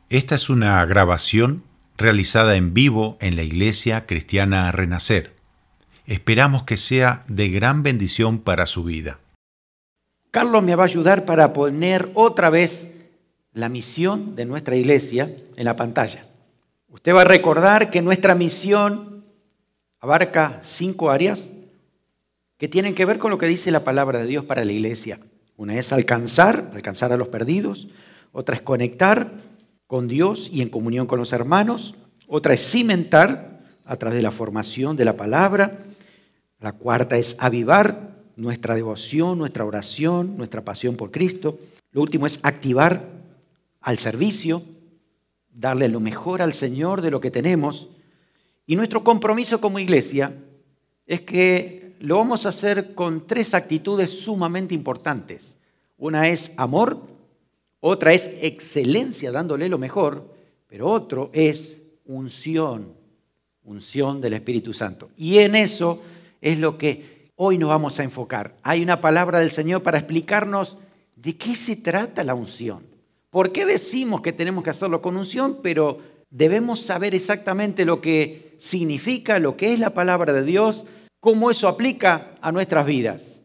Esta es una grabación realizada en vivo en la Iglesia Cristiana Renacer. Esperamos que sea de gran bendición para su vida. Carlos me va a ayudar para poner otra vez la misión de nuestra iglesia en la pantalla. Usted va a recordar que nuestra misión abarca 5 áreas que tienen que ver con lo que dice la palabra de Dios para la iglesia. Una es alcanzar a los perdidos. Otra es conectar con Dios y en comunión con los hermanos. Otra es cimentar a través de la formación de la palabra. La cuarta es avivar nuestra devoción, nuestra oración, nuestra pasión por Cristo. Lo último es activar al servicio, darle lo mejor al Señor de lo que tenemos. Y nuestro compromiso como iglesia es que lo vamos a hacer con 3 actitudes sumamente importantes. Una es amor, otra es excelencia, dándole lo mejor, pero otro es unción del Espíritu Santo. Y en eso es lo que hoy nos vamos a enfocar. Hay una palabra del Señor para explicarnos de qué se trata la unción. ¿Por qué decimos que tenemos que hacerlo con unción? Pero debemos saber exactamente lo que significa, lo que es la palabra de Dios, cómo eso aplica a nuestras vidas.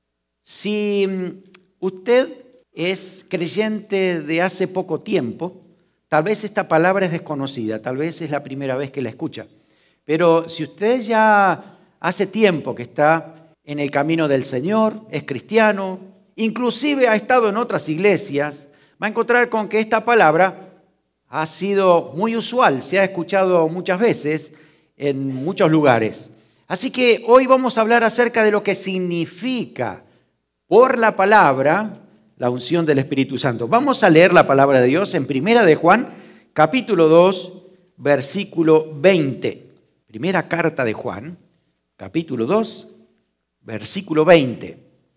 Si usted es creyente de hace poco tiempo, tal vez esta palabra es desconocida, tal vez es la primera vez que la escucha. Pero si usted ya hace tiempo que está en el camino del Señor, es cristiano, inclusive ha estado en otras iglesias, va a encontrar con que esta palabra ha sido muy usual, se ha escuchado muchas veces en muchos lugares. Así que hoy vamos a hablar acerca de lo que significa por la palabra la unción del Espíritu Santo. Vamos a leer la palabra de Dios en Primera de Juan, capítulo 2, versículo 20. Primera carta de Juan, capítulo 2, versículo 20.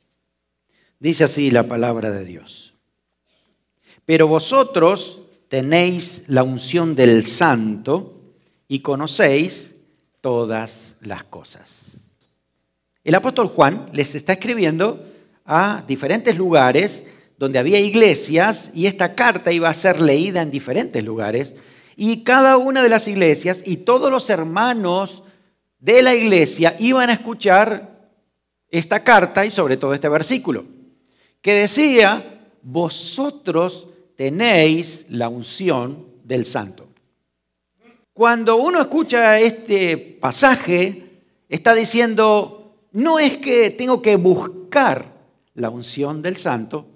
Dice así la palabra de Dios. Pero vosotros tenéis la unción del Santo y conocéis todas las cosas. El apóstol Juan les está escribiendo a diferentes lugares donde había iglesias y esta carta iba a ser leída en diferentes lugares y cada una de las iglesias y todos los hermanos de la iglesia iban a escuchar esta carta y sobre todo este versículo que decía: vosotros tenéis la unción del Santo. Cuando uno escucha este pasaje, está diciendo, no es que tengo que buscar la unción del Santo,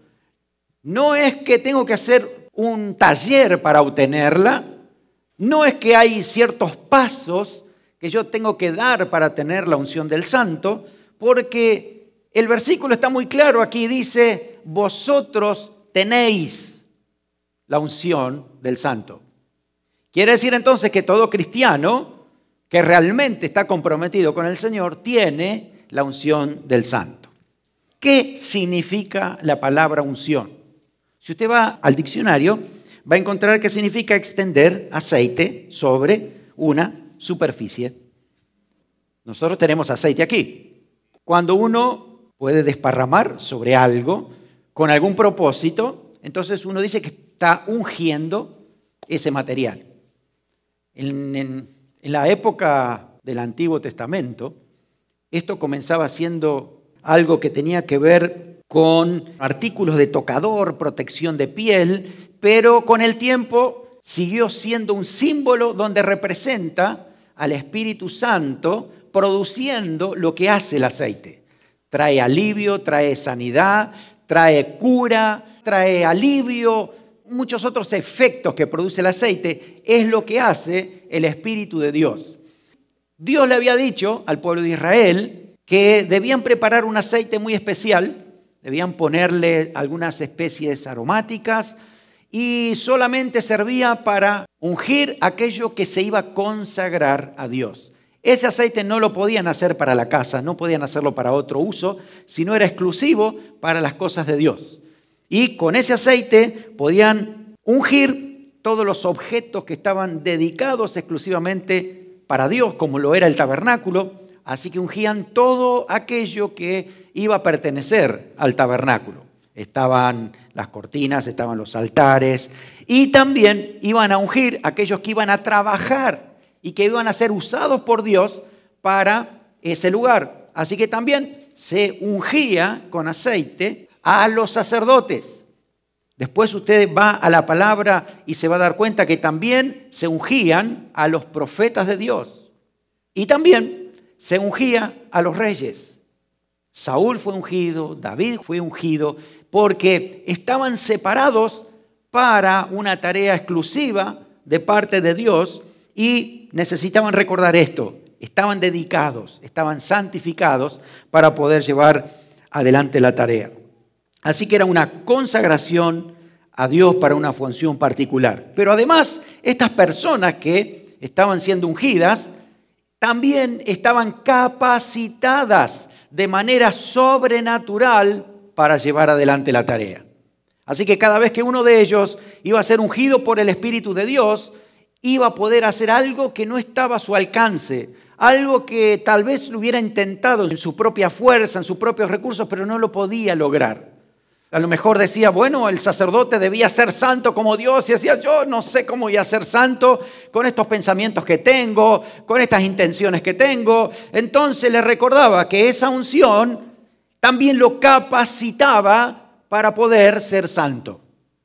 no es que tengo que hacer un taller para obtenerla, no es que hay ciertos pasos que yo tengo que dar para tener la unción del Santo, porque el versículo está muy claro aquí, dice, vosotros tenéis la unción del Santo. Quiere decir entonces que todo cristiano que realmente está comprometido con el Señor tiene la unción del Santo. ¿Qué significa la palabra unción? Si usted va al diccionario, va a encontrar que significa extender aceite sobre una superficie. Nosotros tenemos aceite aquí. Cuando uno puede desparramar sobre algo con algún propósito, entonces uno dice que está ungiendo ese material. En la época del Antiguo Testamento, esto comenzaba siendo algo que tenía que ver con artículos de tocador, protección de piel, pero con el tiempo siguió siendo un símbolo donde representa al Espíritu Santo produciendo lo que hace el aceite. Trae alivio, trae sanidad, trae cura, trae alivio, muchos otros efectos que produce el aceite, es lo que hace el Espíritu de Dios. Dios le había dicho al pueblo de Israel que debían preparar un aceite muy especial, debían ponerle algunas especies aromáticas y solamente servía para ungir aquello que se iba a consagrar a Dios. Ese aceite no lo podían hacer para la casa, no podían hacerlo para otro uso, sino era exclusivo para las cosas de Dios. Y con ese aceite podían ungir todos los objetos que estaban dedicados exclusivamente para Dios, como lo era el tabernáculo. Así que ungían todo aquello que iba a pertenecer al tabernáculo. Estaban las cortinas, estaban los altares y también iban a ungir a aquellos que iban a trabajar y que iban a ser usados por Dios para ese lugar. Así que también se ungía con aceite a los sacerdotes. Después usted va a la palabra y se va a dar cuenta que también se ungían a los profetas de Dios. Y también se ungía a los reyes. Saúl fue ungido, David fue ungido, porque estaban separados para una tarea exclusiva de parte de Dios y necesitaban recordar esto. Estaban dedicados, estaban santificados para poder llevar adelante la tarea. Así que era una consagración a Dios para una función particular. Pero además, estas personas que estaban siendo ungidas también estaban capacitadas de manera sobrenatural para llevar adelante la tarea. Así que cada vez que uno de ellos iba a ser ungido por el Espíritu de Dios, iba a poder hacer algo que no estaba a su alcance, algo que tal vez lo hubiera intentado en su propia fuerza, en sus propios recursos, pero no lo podía lograr. A lo mejor decía, bueno, el sacerdote debía ser santo como Dios, y decía, yo no sé cómo voy a ser santo con estos pensamientos que tengo, con estas intenciones que tengo. Entonces le recordaba que esa unción también lo capacitaba para poder ser santo.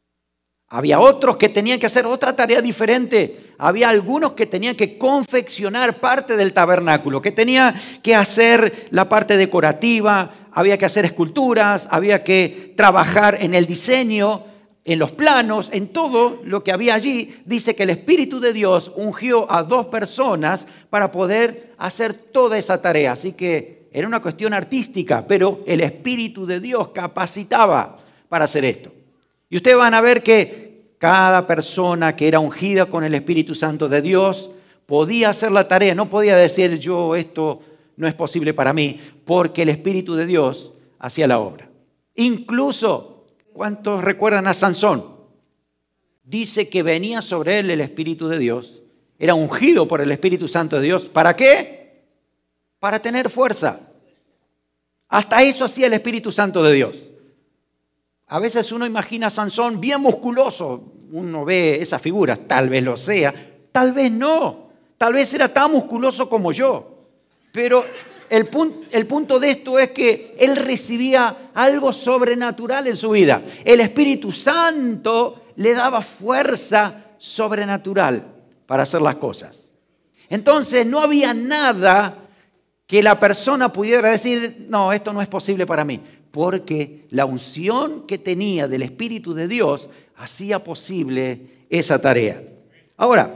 Había otros que tenían que hacer otra tarea diferente. Había algunos que tenían que confeccionar parte del tabernáculo, que tenían que hacer la parte decorativa, había que hacer esculturas, había que trabajar en el diseño, en los planos, en todo lo que había allí. Dice que el Espíritu de Dios ungió a 2 personas para poder hacer toda esa tarea. Así que era una cuestión artística, pero el Espíritu de Dios capacitaba para hacer esto. Y ustedes van a ver que cada persona que era ungida con el Espíritu Santo de Dios podía hacer la tarea, no podía decir yo esto no es posible para mí, porque el Espíritu de Dios hacía la obra. Incluso, ¿cuántos recuerdan a Sansón? Dice que venía sobre él el Espíritu de Dios, era ungido por el Espíritu Santo de Dios. ¿Para qué? Para tener fuerza. Hasta eso hacía el Espíritu Santo de Dios. A veces uno imagina a Sansón bien musculoso, uno ve esas figuras, tal vez lo sea, tal vez no, tal vez era tan musculoso como yo. Pero el punto de esto es que él recibía algo sobrenatural en su vida. El Espíritu Santo le daba fuerza sobrenatural para hacer las cosas. Entonces no había nada que la persona pudiera decir, no, esto no es posible para mí. Porque la unción que tenía del Espíritu de Dios hacía posible esa tarea. Ahora,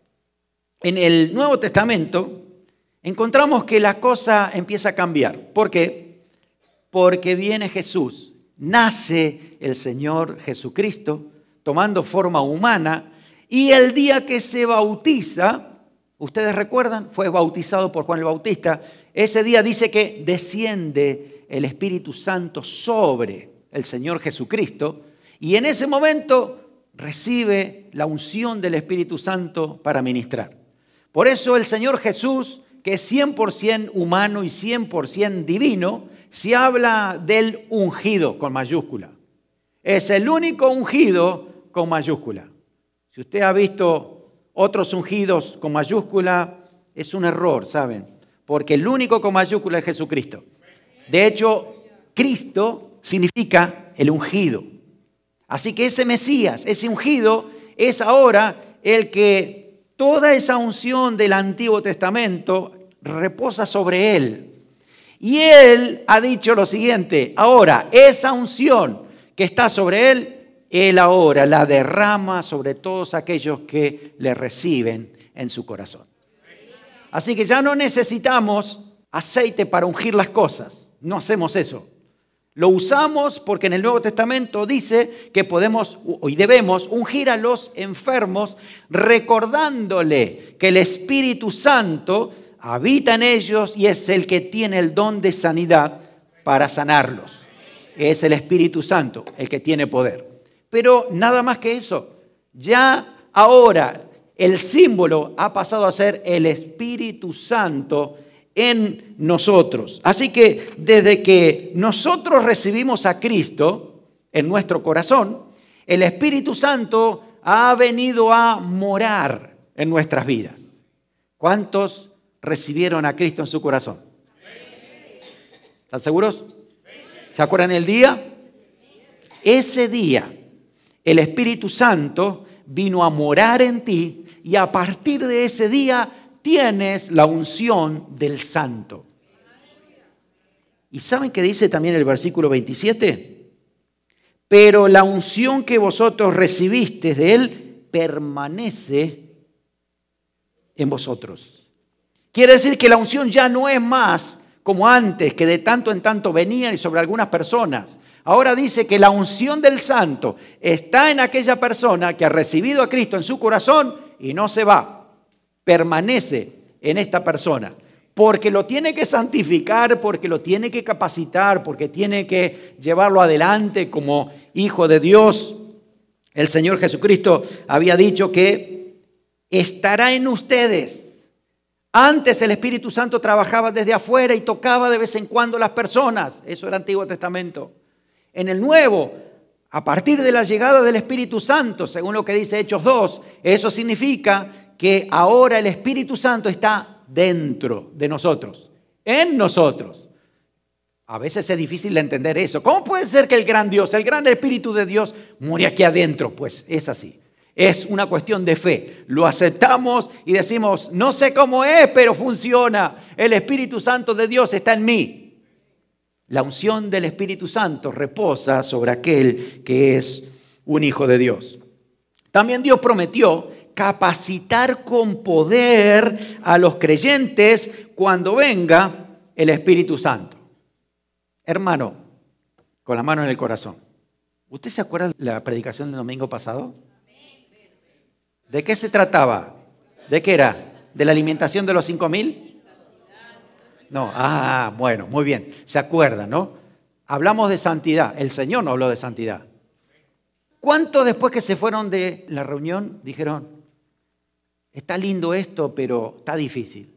en el Nuevo Testamento encontramos que la cosa empieza a cambiar. ¿Por qué? Porque viene Jesús, nace el Señor Jesucristo tomando forma humana y el día que se bautiza, ustedes recuerdan, fue bautizado por Juan el Bautista, ese día dice que desciende el Espíritu Santo sobre el Señor Jesucristo y en ese momento recibe la unción del Espíritu Santo para ministrar. Por eso el Señor Jesús, que es 100% humano y 100% divino, se habla del ungido con mayúscula. Es el único ungido con mayúscula. Si usted ha visto otros ungidos con mayúscula, es un error, ¿saben? Porque el único con mayúscula es Jesucristo. De hecho, Cristo significa el ungido. Así que ese Mesías, ese ungido, es ahora el que toda esa unción del Antiguo Testamento reposa sobre él. Y él ha dicho lo siguiente, ahora esa unción que está sobre él ahora la derrama sobre todos aquellos que le reciben en su corazón. Así que ya no necesitamos aceite para ungir las cosas, no hacemos eso. Lo usamos porque en el Nuevo Testamento dice que podemos y debemos ungir a los enfermos recordándole que el Espíritu Santo habita en ellos y es el que tiene el don de sanidad para sanarlos. Es el Espíritu Santo el que tiene poder. Pero nada más que eso. Ya ahora el símbolo ha pasado a ser el Espíritu Santo en nosotros. Así que desde que nosotros recibimos a Cristo, en nuestro corazón, el Espíritu Santo ha venido a morar en nuestras vidas. ¿Cuántos recibieron a Cristo en su corazón? ¿Están seguros? ¿Se acuerdan el día? Ese día, el Espíritu Santo vino a morar en ti y a partir de ese día tienes la unción del Santo. ¿Y saben qué dice también el versículo 27? Pero la unción que vosotros recibisteis de Él permanece en vosotros. Quiere decir que la unción ya no es más como antes, que de tanto en tanto venían y sobre algunas personas. Ahora dice que la unción del Santo está en aquella persona que ha recibido a Cristo en su corazón y no se va, permanece en esta persona. Porque lo tiene que santificar, porque lo tiene que capacitar, porque tiene que llevarlo adelante como hijo de Dios. El Señor Jesucristo había dicho que estará en ustedes. Antes el Espíritu Santo trabajaba desde afuera y tocaba de vez en cuando las personas. Eso era Antiguo Testamento. En el Nuevo, a partir de la llegada del Espíritu Santo, según lo que dice Hechos 2, eso significa que ahora el Espíritu Santo está dentro de nosotros, en nosotros. A veces es difícil de entender eso. ¿Cómo puede ser que el gran Dios, el gran Espíritu de Dios, muere aquí adentro? Pues es así. Es una cuestión de fe. Lo aceptamos y decimos, no sé cómo es, pero funciona. El Espíritu Santo de Dios está en mí. La unción del Espíritu Santo reposa sobre aquel que es un hijo de Dios. También Dios prometió capacitar con poder a los creyentes cuando venga el Espíritu Santo. Hermano, con la mano en el corazón, ¿usted se acuerda de la predicación del domingo pasado? ¿De qué se trataba? ¿De qué era? ¿De la alimentación de los 5,000? No, bueno, muy bien, se acuerdan, ¿no? Hablamos de santidad, el Señor no habló de santidad. ¿Cuántos después que se fueron de la reunión dijeron, está lindo esto, pero está difícil?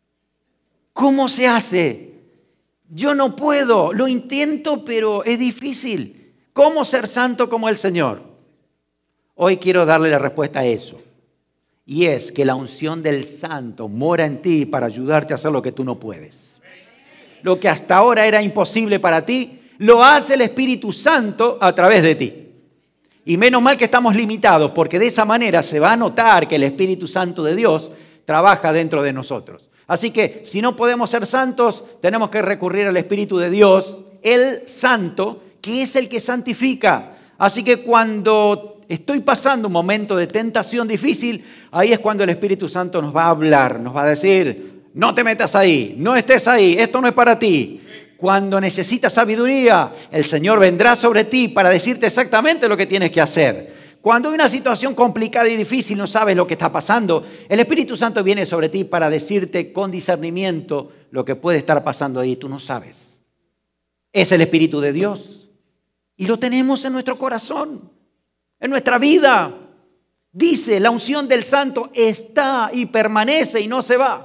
¿Cómo se hace? Yo no puedo, lo intento, pero es difícil. ¿Cómo ser santo como el Señor? Hoy quiero darle la respuesta a eso. Y es que la unción del Santo mora en ti para ayudarte a hacer lo que tú no puedes. Lo que hasta ahora era imposible para ti, lo hace el Espíritu Santo a través de ti. Y menos mal que estamos limitados, porque de esa manera se va a notar que el Espíritu Santo de Dios trabaja dentro de nosotros. Así que si no podemos ser santos, tenemos que recurrir al Espíritu de Dios, el Santo, que es el que santifica. Así que cuando estoy pasando un momento de tentación difícil, ahí es cuando el Espíritu Santo nos va a hablar, nos va a decir, no te metas ahí, no estés ahí, esto no es para ti. Cuando necesitas sabiduría, el Señor vendrá sobre ti para decirte exactamente lo que tienes que hacer. Cuando hay una situación complicada y difícil, no sabes lo que está pasando, el Espíritu Santo viene sobre ti para decirte con discernimiento lo que puede estar pasando ahí. Tú no sabes. Es el Espíritu de Dios. Y lo tenemos en nuestro corazón, en nuestra vida. Dice, la unción del Santo está y permanece y no se va.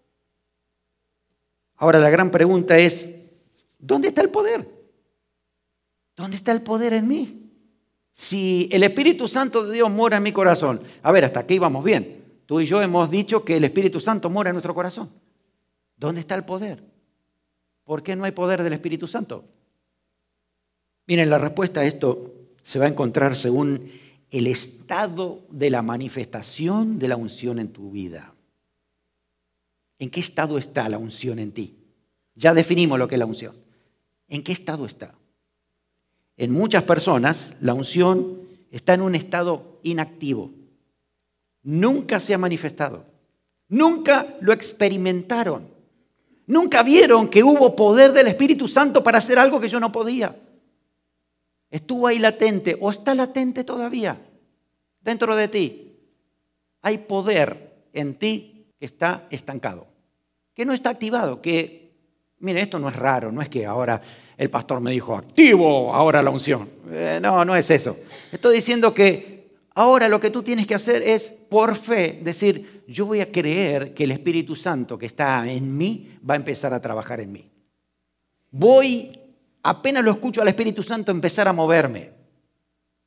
Ahora la gran pregunta es, ¿dónde está el poder? ¿Dónde está el poder en mí? Si el Espíritu Santo de Dios mora en mi corazón. A ver, hasta aquí vamos bien. Tú y yo hemos dicho que el Espíritu Santo mora en nuestro corazón. ¿Dónde está el poder? ¿Por qué no hay poder del Espíritu Santo? Miren, la respuesta a esto se va a encontrar según el estado de la manifestación de la unción en tu vida. ¿En qué estado está la unción en ti? Ya definimos lo que es la unción. ¿En qué estado está? En muchas personas la unción está en un estado inactivo. Nunca se ha manifestado. Nunca lo experimentaron. Nunca vieron que hubo poder del Espíritu Santo para hacer algo que yo no podía. Estuvo ahí latente o está latente todavía dentro de ti. Hay poder en ti que está estancado, que no está activado, que, mire, esto no es raro, no es que ahora el pastor me dijo, activo ahora la unción. No es eso. Estoy diciendo que ahora lo que tú tienes que hacer es, por fe, decir, yo voy a creer que el Espíritu Santo que está en mí va a empezar a trabajar en mí. Apenas lo escucho al Espíritu Santo, empezar a moverme.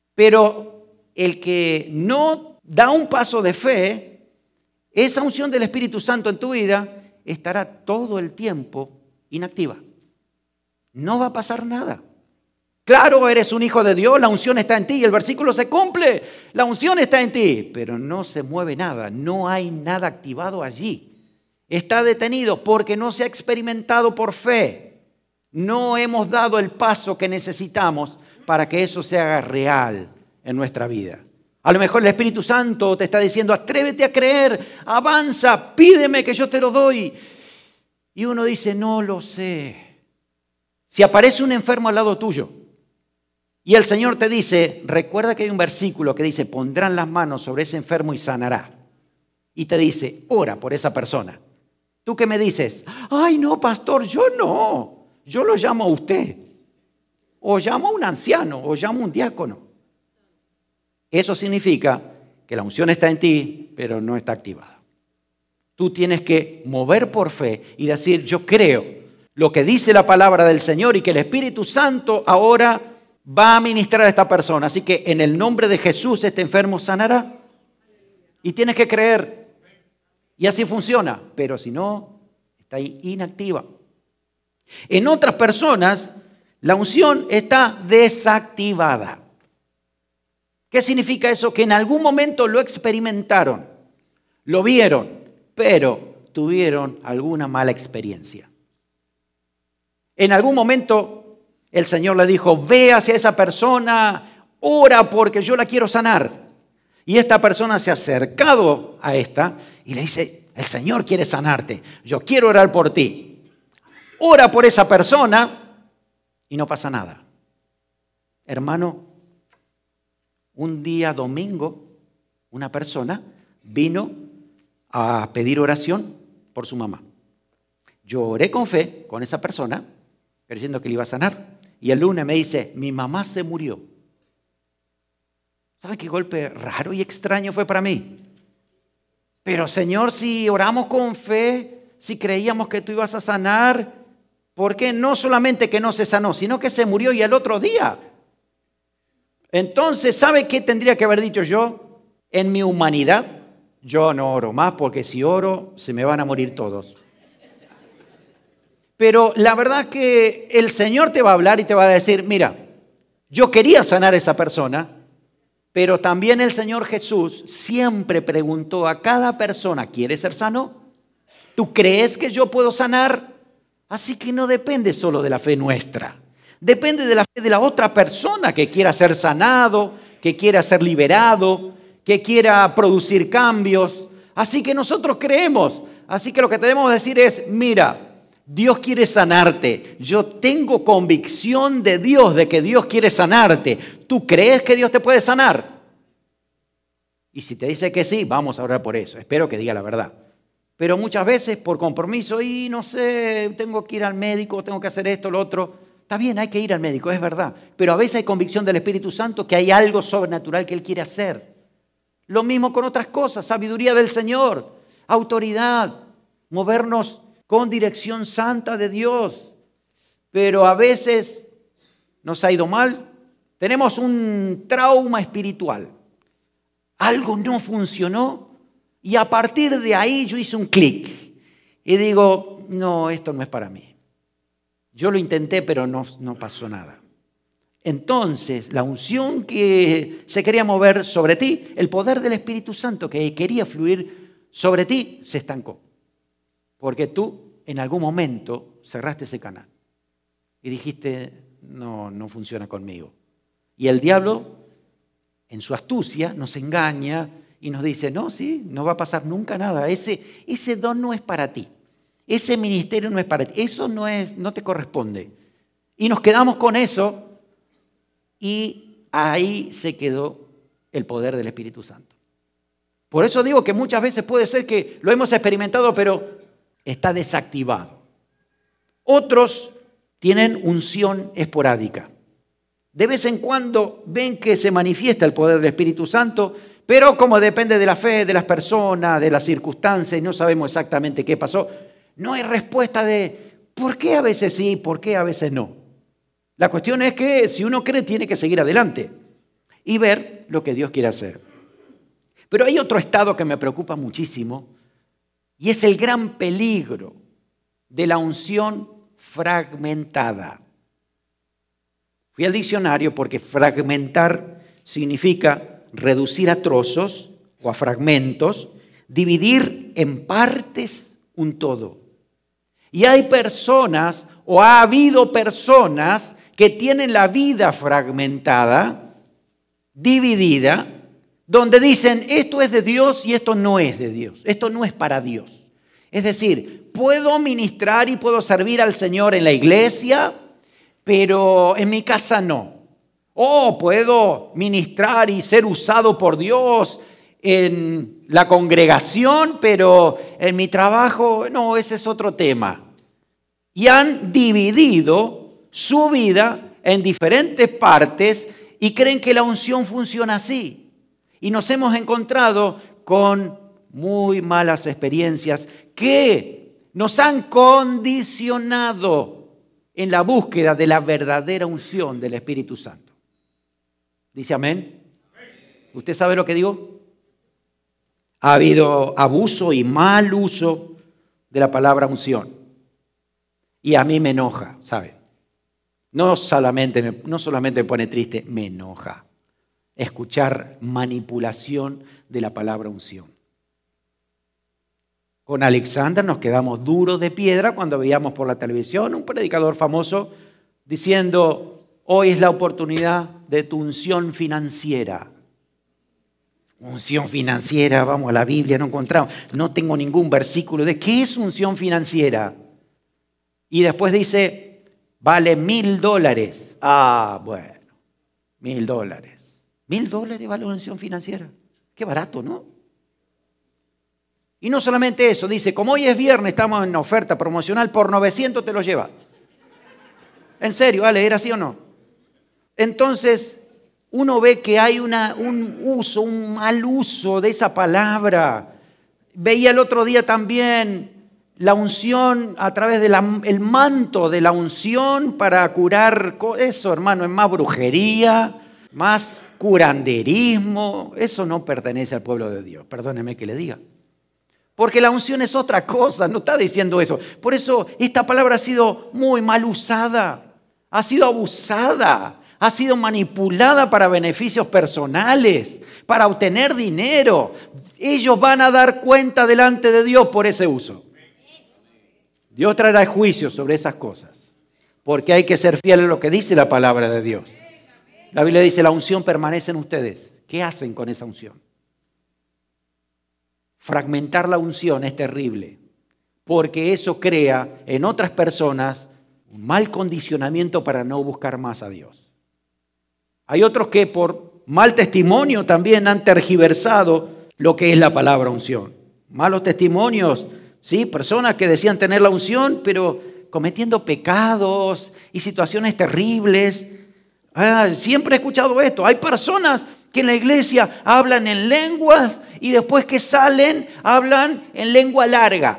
Pero el que no da un paso de fe, esa unción del Espíritu Santo en tu vida estará todo el tiempo inactiva. No va a pasar nada. Claro, eres un hijo de Dios, la unción está en ti y el versículo se cumple. La unción está en ti, pero no se mueve nada, no hay nada activado allí. Está detenido porque no se ha experimentado por fe. No hemos dado el paso que necesitamos para que eso se haga real en nuestra vida. A lo mejor el Espíritu Santo te está diciendo, atrévete a creer, avanza, pídeme que yo te lo doy. Y uno dice, no lo sé. Si aparece un enfermo al lado tuyo y el Señor te dice, recuerda que hay un versículo que dice, pondrán las manos sobre ese enfermo y sanará. Y te dice, ora por esa persona. ¿Tú qué me dices? Ay, no, pastor, yo no. Yo lo llamo a usted. O llamo a un anciano, o llamo a un diácono. Eso significa que la unción está en ti, pero no está activada. Tú tienes que mover por fe y decir, yo creo lo que dice la palabra del Señor y que el Espíritu Santo ahora va a ministrar a esta persona. Así que en el nombre de Jesús este enfermo sanará. Y tienes que creer. Y así funciona. Pero si no, está ahí inactiva. En otras personas, la unción está desactivada. ¿Qué significa eso? Que en algún momento lo experimentaron, lo vieron, pero tuvieron alguna mala experiencia. En algún momento el Señor le dijo, ve hacia esa persona, ora porque yo la quiero sanar. Y esta persona se ha acercado a esta y le dice, el Señor quiere sanarte, yo quiero orar por ti. Ora por esa persona y no pasa nada. Hermano, un día domingo, una persona vino a pedir oración por su mamá. Yo oré con fe con esa persona, creyendo que le iba a sanar. Y el lunes me dice, mi mamá se murió. ¿Saben qué golpe raro y extraño fue para mí? Pero Señor, si oramos con fe, si creíamos que tú ibas a sanar, ¿por qué no solamente que no se sanó, sino que se murió y al otro día? Entonces, ¿sabe qué tendría que haber dicho yo? En mi humanidad, yo no oro más porque si oro se me van a morir todos. Pero la verdad que el Señor te va a hablar y te va a decir, mira, yo quería sanar a esa persona, pero también el Señor Jesús siempre preguntó a cada persona, ¿quieres ser sano? ¿Tú crees que yo puedo sanar? Así que no depende solo de la fe nuestra. Depende de la fe de la otra persona que quiera ser sanado, que quiera ser liberado, que quiera producir cambios. Así que nosotros creemos. Así que lo que tenemos que decir es, mira, Dios quiere sanarte. Yo tengo convicción de Dios, de que Dios quiere sanarte. ¿Tú crees que Dios te puede sanar? Y si te dice que sí, vamos a orar por eso. Espero que diga la verdad. Pero muchas veces por compromiso, y no sé, tengo que ir al médico, tengo que hacer esto, lo otro. Está bien, hay que ir al médico, es verdad. Pero a veces hay convicción del Espíritu Santo que hay algo sobrenatural que Él quiere hacer. Lo mismo con otras cosas, sabiduría del Señor, autoridad, movernos con dirección santa de Dios. Pero a veces nos ha ido mal. Tenemos un trauma espiritual. Algo no funcionó y a partir de ahí yo hice un clic. Y digo, no, esto no es para mí. Yo lo intenté, pero no pasó nada. Entonces, la unción que se quería mover sobre ti, el poder del Espíritu Santo que quería fluir sobre ti, se estancó. Porque tú en algún momento cerraste ese canal y dijiste, no funciona conmigo. Y el diablo, en su astucia, nos engaña y nos dice, no va a pasar nunca nada. Ese don no es para ti. Ese ministerio no es para ti. Eso no te corresponde. Y nos quedamos con eso y ahí se quedó el poder del Espíritu Santo. Por eso digo que muchas veces puede ser que lo hemos experimentado, pero está desactivado. Otros tienen unción esporádica. De vez en cuando ven que se manifiesta el poder del Espíritu Santo, pero como depende de la fe de las personas, de las circunstancias, y no sabemos exactamente qué pasó, no hay respuesta de por qué a veces sí, por qué a veces no. La cuestión es que si uno cree, tiene que seguir adelante. y ver lo que Dios quiere hacer. Pero hay otro estado que me preocupa muchísimo y es el gran peligro de la unción fragmentada. Fui al diccionario porque fragmentar significa reducir a trozos o a fragmentos, dividir en partes un todo. Y hay personas, o ha habido personas, que tienen la vida fragmentada, dividida, donde dicen esto es de Dios y esto no es de Dios, esto no es para Dios. Es decir, puedo ministrar y puedo servir al Señor en la iglesia, pero en mi casa no. O puedo ministrar y ser usado por Dios en la congregación, pero en mi trabajo, no, ese es otro tema. Y han dividido su vida en diferentes partes y creen que la unción funciona así. Y nos hemos encontrado con muy malas experiencias que nos han condicionado en la búsqueda de la verdadera unción del Espíritu Santo. ¿Dice amén? ¿Usted sabe lo que digo? Ha habido abuso y mal uso de la palabra unción. Y a mí me enoja, ¿sabe? No solamente me pone triste, me enoja escuchar manipulación de la palabra unción. Con Alexander nos quedamos duros de piedra cuando veíamos por la televisión un predicador famoso diciendo, hoy es la oportunidad de tu unción financiera. Unción financiera, vamos a la Biblia, no encontramos. No tengo ningún versículo de qué es unción financiera. Y después dice, vale $1,000. Ah, bueno, $1,000. $1,000 vale una unción financiera. Qué barato, ¿no? Y no solamente eso, dice, como hoy es viernes, estamos en una oferta promocional, por 900 te lo llevas. En serio, ¿vale? ¿Era así o no? Entonces, uno ve que hay un mal uso de esa palabra. Veía el otro día también la unción a través del manto de la unción para curar. Eso, hermano, es más brujería, más curanderismo. Eso no pertenece al pueblo de Dios. Perdóneme que le diga. Porque la unción es otra cosa, no está diciendo eso. Por eso esta palabra ha sido muy mal usada, ha sido abusada, ha sido manipulada para beneficios personales, para obtener dinero. Ellos van a dar cuenta delante de Dios por ese uso. Dios traerá juicio sobre esas cosas, porque hay que ser fiel a lo que dice la palabra de Dios. La Biblia dice, la unción permanece en ustedes. ¿Qué hacen con esa unción? Fragmentar la unción es terrible, porque eso crea en otras personas un mal condicionamiento para no buscar más a Dios. Hay otros que por mal testimonio también han tergiversado lo que es la palabra unción. Malos testimonios, ¿sí? Personas que decían tener la unción, pero cometiendo pecados y situaciones terribles. Siempre he escuchado esto. Hay personas que en la iglesia hablan en lenguas y después que salen hablan en lengua larga.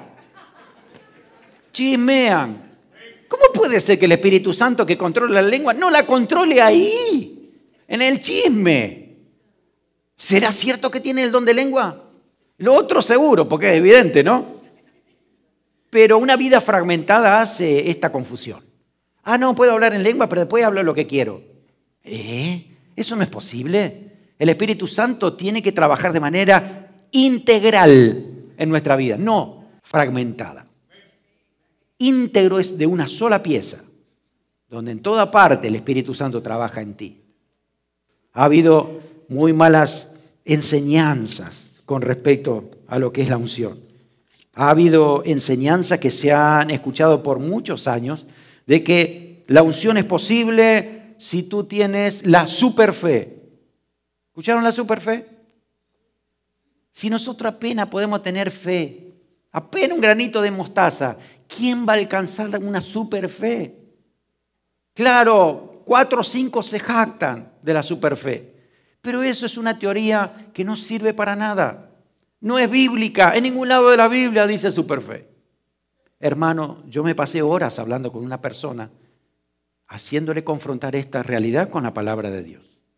Chismean. ¿Cómo puede ser que el Espíritu Santo que controla la lengua no la controle ahí, en el chisme? ¿Será cierto que tiene el don de lengua? Lo otro seguro, porque es evidente, ¿no? Pero una vida fragmentada hace esta confusión. No puedo hablar en lengua, pero después hablo lo que quiero. Eso no es posible. El Espíritu Santo tiene que trabajar de manera integral en nuestra vida, no fragmentada. Íntegro es de una sola pieza, donde en toda parte el Espíritu Santo trabaja en ti. Ha habido muy malas enseñanzas con respecto a lo que es la unción. Ha habido enseñanzas que se han escuchado por muchos años de que la unción es posible si tú tienes la superfe. ¿Escucharon la superfe? Si nosotros apenas podemos tener fe, apenas un granito de mostaza, ¿quién va a alcanzar una superfe? Claro, 4 o 5 se jactan de la superfe, pero eso es una teoría que no sirve para nada. No es bíblica, en ningún lado de la Biblia dice superfe. Hermano, yo me pasé horas hablando con una persona, haciéndole confrontar esta realidad con la palabra de Dios.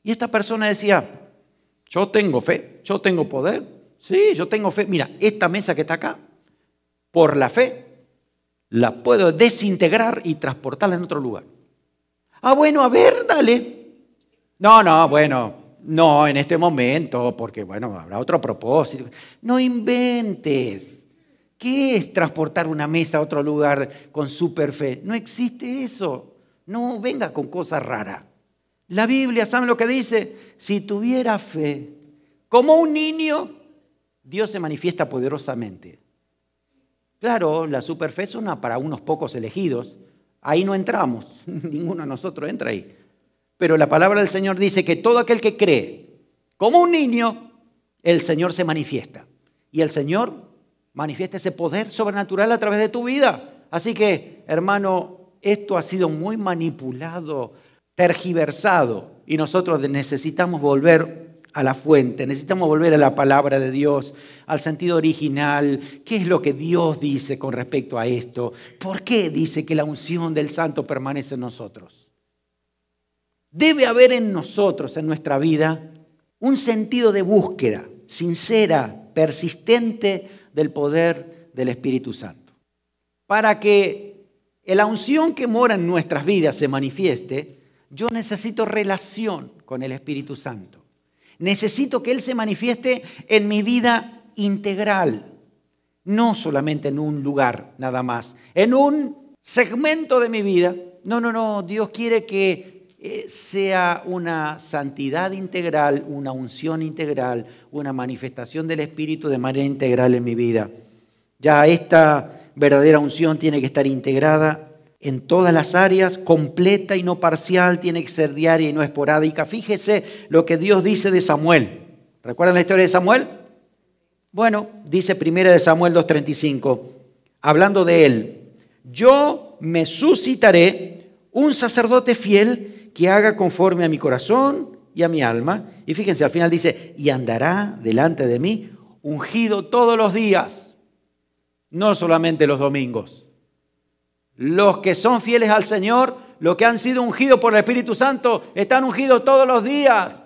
Y esta persona decía, yo tengo fe, yo tengo poder, sí, yo tengo fe. Mira, esta mesa que está acá, por la fe, la puedo desintegrar y transportarla en otro lugar. Ah, bueno, a ver, dale. No, bueno, no en este momento, porque bueno, habrá otro propósito. No inventes. ¿Qué es transportar una mesa a otro lugar con super fe? No existe eso. No venga con cosas raras. La Biblia, ¿saben lo que dice? Si tuviera fe, como un niño, Dios se manifiesta poderosamente. Claro, la superfe es para unos pocos elegidos. Ahí no entramos, ninguno de nosotros entra ahí. Pero la palabra del Señor dice que todo aquel que cree, como un niño, el Señor se manifiesta. Y el Señor manifiesta ese poder sobrenatural a través de tu vida. Así que, hermano, esto ha sido muy manipulado, tergiversado. Y nosotros necesitamos volver a la fuente, necesitamos volver a la palabra de Dios, al sentido original. ¿Qué es lo que Dios dice con respecto a esto? ¿Por qué dice que la unción del Santo permanece en nosotros? Debe haber en nosotros, en nuestra vida, un sentido de búsqueda sincera, persistente del poder del Espíritu Santo. Para que la unción que mora en nuestras vidas se manifieste, yo necesito relación con el Espíritu Santo. Necesito que Él se manifieste en mi vida integral, no solamente en un lugar nada más, en un segmento de mi vida. No, Dios quiere que sea una santidad integral, una unción integral, una manifestación del Espíritu de manera integral en mi vida. Ya esta verdadera unción tiene que estar integrada en todas las áreas, completa y no parcial, tiene que ser diaria y no esporádica. Fíjese lo que Dios dice de Samuel. ¿Recuerdan la historia de Samuel? Bueno, dice 1 Samuel 2:35, hablando de él: yo me suscitaré un sacerdote fiel que haga conforme a mi corazón y a mi alma. Y fíjense, al final dice, y andará delante de mí ungido todos los días, no solamente los domingos. Los que son fieles al Señor, los que han sido ungidos por el Espíritu Santo, están ungidos todos los días.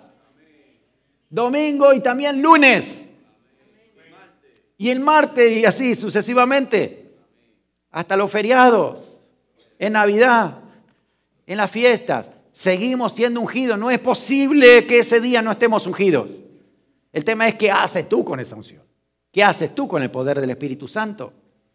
Domingo y también lunes. Y el martes y así sucesivamente. Hasta los feriados, en Navidad, en las fiestas. Seguimos siendo ungidos. No es posible que ese día no estemos ungidos. El tema es qué haces tú con esa unción. ¿Qué haces tú con el poder del Espíritu Santo?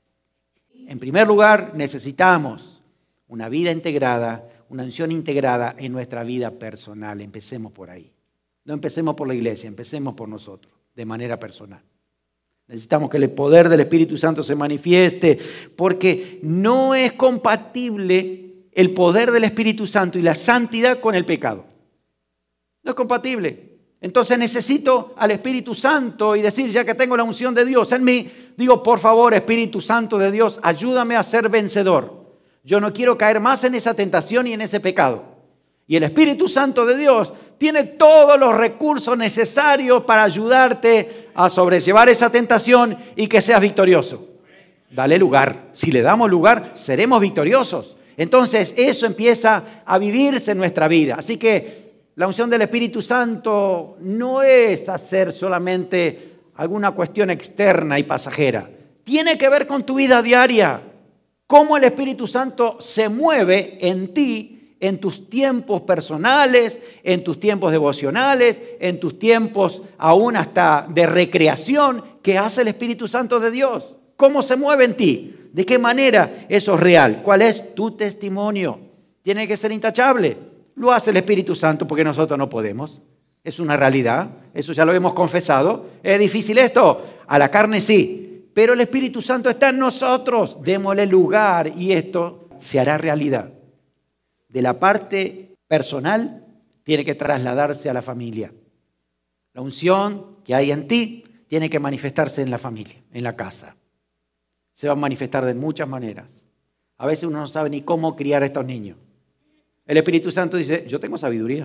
En primer lugar, necesitamos una vida integrada, una unción integrada en nuestra vida personal. Empecemos por ahí. No empecemos por la iglesia, empecemos por nosotros, de manera personal. Necesitamos que el poder del Espíritu Santo se manifieste, porque no es compatible el poder del Espíritu Santo y la santidad con el pecado. No es compatible. Entonces necesito al Espíritu Santo y decir, ya que tengo la unción de Dios en mí, digo, por favor, Espíritu Santo de Dios, ayúdame a ser vencedor. Yo no quiero caer más en esa tentación y en ese pecado. Y el Espíritu Santo de Dios tiene todos los recursos necesarios para ayudarte a sobrellevar esa tentación y que seas victorioso. Dale lugar. Si le damos lugar, seremos victoriosos. Entonces, eso empieza a vivirse en nuestra vida. Así que la unción del Espíritu Santo no es hacer solamente alguna cuestión externa y pasajera. Tiene que ver con tu vida diaria. Cómo el Espíritu Santo se mueve en ti, en tus tiempos personales, en tus tiempos devocionales, en tus tiempos aún hasta de recreación. ¿Qué hace el Espíritu Santo de Dios? ¿Cómo se mueve en ti? ¿De qué manera eso es real? ¿Cuál es tu testimonio? Tiene que ser intachable. Lo hace el Espíritu Santo porque nosotros no podemos. Es una realidad. Eso ya lo hemos confesado. ¿Es difícil esto? A la carne sí. Pero el Espíritu Santo está en nosotros. Démosle lugar y esto se hará realidad. De la parte personal tiene que trasladarse a la familia. La unción que hay en ti tiene que manifestarse en la familia, en la casa. Se va a manifestar de muchas maneras. A veces uno no sabe ni cómo criar a estos niños. El Espíritu Santo dice, yo tengo sabiduría.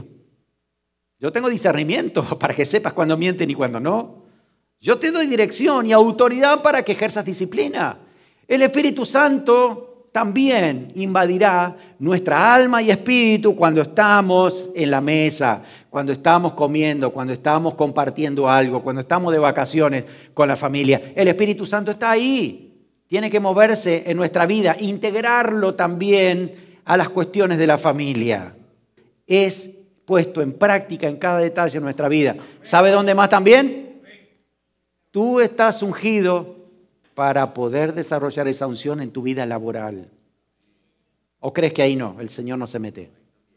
Yo tengo discernimiento para que sepas cuándo mienten y cuándo no. Yo te doy dirección y autoridad para que ejerzas disciplina. El Espíritu Santo también invadirá nuestra alma y espíritu cuando estamos en la mesa, cuando estamos comiendo, cuando estamos compartiendo algo, cuando estamos de vacaciones con la familia. El Espíritu Santo está ahí. Tiene que moverse en nuestra vida, integrarlo también a las cuestiones de la familia. Es puesto en práctica en cada detalle de nuestra vida. ¿Sabe dónde más también? Tú estás ungido para poder desarrollar esa unción en tu vida laboral. ¿O crees que ahí no? El Señor no se mete.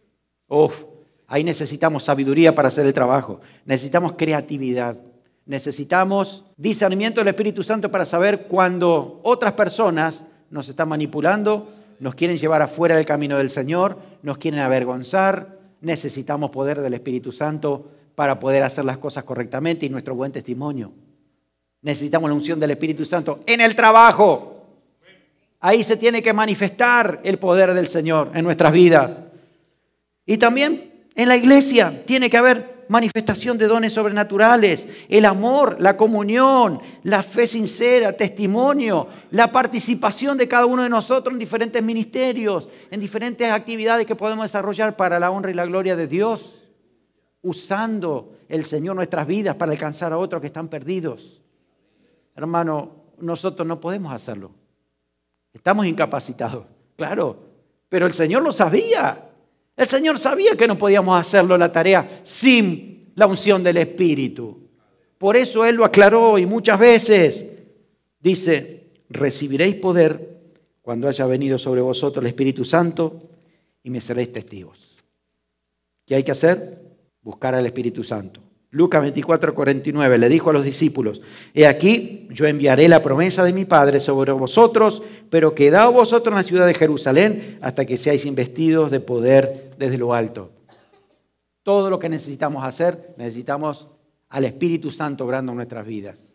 Ahí necesitamos sabiduría para hacer el trabajo. Necesitamos creatividad. Necesitamos discernimiento del Espíritu Santo para saber cuando otras personas nos están manipulando, nos quieren llevar afuera del camino del Señor, nos quieren avergonzar. Necesitamos poder del Espíritu Santo para poder hacer las cosas correctamente y nuestro buen testimonio. Necesitamos la unción del Espíritu Santo en el trabajo. Ahí se tiene que manifestar el poder del Señor en nuestras vidas. Y también en la iglesia tiene que haber manifestación de dones sobrenaturales, el amor, la comunión, la fe sincera, testimonio, la participación de cada uno de nosotros en diferentes ministerios, en diferentes actividades que podemos desarrollar para la honra y la gloria de Dios, usando el Señor nuestras vidas para alcanzar a otros que están perdidos. Hermano, nosotros no podemos hacerlo. Estamos incapacitados, claro, pero el Señor lo sabía. El Señor sabía que no podíamos hacerlo la tarea sin la unción del Espíritu. Por eso Él lo aclaró y muchas veces dice, recibiréis poder cuando haya venido sobre vosotros el Espíritu Santo y me seréis testigos. ¿Qué hay que hacer? Buscar al Espíritu Santo. Lucas 24:49 le dijo a los discípulos, he aquí, yo enviaré la promesa de mi Padre sobre vosotros, pero quedaos vosotros en la ciudad de Jerusalén hasta que seáis investidos de poder desde lo alto. Todo lo que necesitamos hacer, necesitamos al Espíritu Santo obrando en nuestras vidas.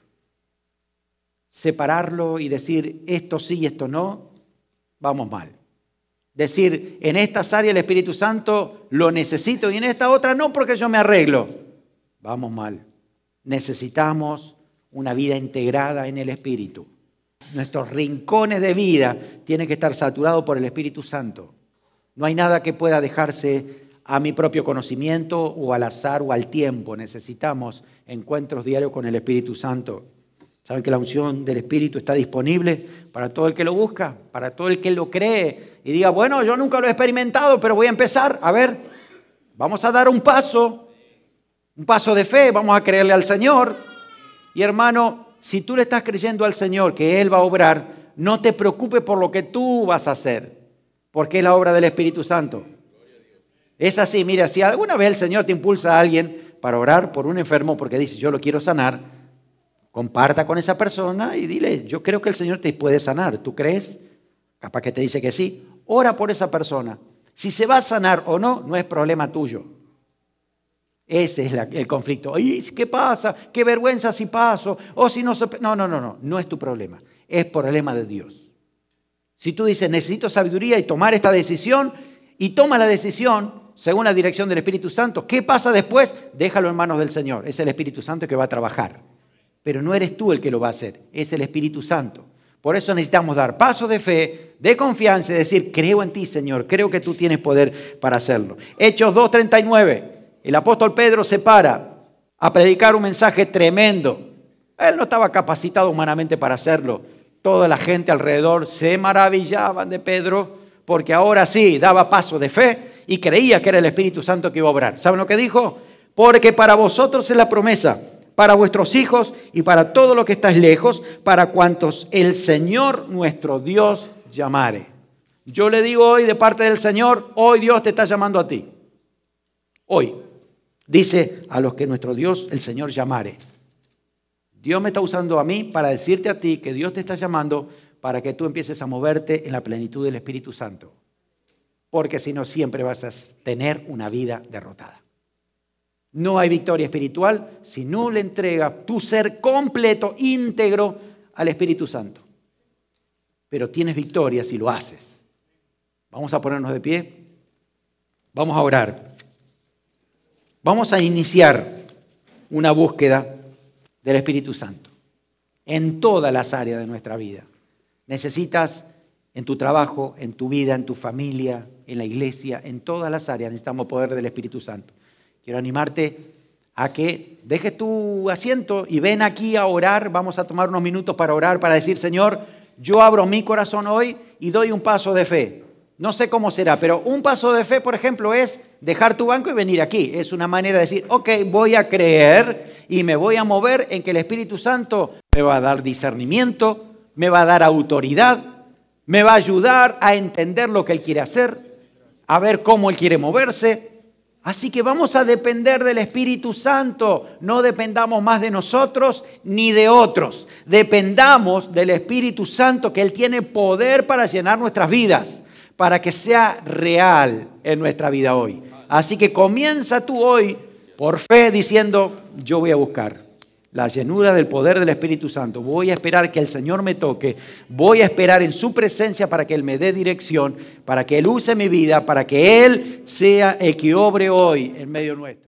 Separarlo y decir esto sí y esto no, vamos mal. Decir en estas áreas el Espíritu Santo lo necesito y en esta otra no porque yo me arreglo. Vamos mal. Necesitamos una vida integrada en el Espíritu. Nuestros rincones de vida tienen que estar saturados por el Espíritu Santo. No hay nada que pueda dejarse a mi propio conocimiento o al azar o al tiempo. Necesitamos encuentros diarios con el Espíritu Santo. ¿Saben que la unción del Espíritu está disponible para todo el que lo busca, para todo el que lo cree? Y diga, bueno, yo nunca lo he experimentado, pero voy a empezar. A ver, vamos a dar un paso de fe, vamos a creerle al Señor. Y hermano, si tú le estás creyendo al Señor que Él va a obrar, no te preocupes por lo que tú vas a hacer, porque es la obra del Espíritu Santo. Es así, mira, si alguna vez el Señor te impulsa a alguien para orar por un enfermo porque dice, yo lo quiero sanar, comparta con esa persona y dile, yo creo que el Señor te puede sanar. ¿Tú crees? Capaz que te dice que sí. Ora por esa persona. Si se va a sanar o no, no es problema tuyo. Ese es el conflicto. ¿Y qué pasa? ¿Qué vergüenza si paso? O si no se... No es tu problema. Es problema de Dios. Si tú dices, necesito sabiduría y tomar esta decisión, y toma la decisión según la dirección del Espíritu Santo, ¿qué pasa después? Déjalo en manos del Señor. Es el Espíritu Santo que va a trabajar. Pero no eres tú el que lo va a hacer, es el Espíritu Santo. Por eso necesitamos dar pasos de fe, de confianza y decir, creo en ti, Señor, creo que tú tienes poder para hacerlo. Hechos 2:39. El apóstol Pedro se para a predicar un mensaje tremendo. Él no estaba capacitado humanamente para hacerlo. Toda la gente alrededor se maravillaban de Pedro porque ahora sí daba paso de fe y creía que era el Espíritu Santo que iba a obrar. ¿Saben lo que dijo? Porque para vosotros es la promesa, para vuestros hijos y para todo lo que estáis lejos, para cuantos el Señor nuestro Dios llamare. Yo le digo hoy de parte del Señor, hoy Dios te está llamando a ti. Hoy. Dice a los que nuestro Dios, el Señor, llamare. Dios me está usando a mí para decirte a ti que Dios te está llamando para que tú empieces a moverte en la plenitud del Espíritu Santo. Porque si no, siempre vas a tener una vida derrotada. No hay victoria espiritual si no le entregas tu ser completo, íntegro al Espíritu Santo. Pero tienes victoria si lo haces. Vamos a ponernos de pie. Vamos a orar. Vamos a iniciar una búsqueda del Espíritu Santo en todas las áreas de nuestra vida. Necesitas en tu trabajo, en tu vida, en tu familia, en la iglesia, en todas las áreas necesitamos poder del Espíritu Santo. Quiero animarte a que dejes tu asiento y ven aquí a orar. Vamos a tomar unos minutos para orar, para decir, Señor, yo abro mi corazón hoy y doy un paso de fe. No sé cómo será, pero un paso de fe, por ejemplo, es dejar tu banco y venir aquí. Es una manera de decir, ok, voy a creer y me voy a mover en que el Espíritu Santo me va a dar discernimiento, me va a dar autoridad, me va a ayudar a entender lo que Él quiere hacer, a ver cómo Él quiere moverse. Así que vamos a depender del Espíritu Santo. No dependamos más de nosotros ni de otros. Dependamos del Espíritu Santo, que Él tiene poder para llenar nuestras vidas, para que sea real en nuestra vida hoy. Así que comienza tú hoy por fe diciendo, yo voy a buscar la llenura del poder del Espíritu Santo. Voy a esperar que el Señor me toque. Voy a esperar en su presencia para que Él me dé dirección, para que Él use mi vida, para que Él sea el que obre hoy en medio nuestro.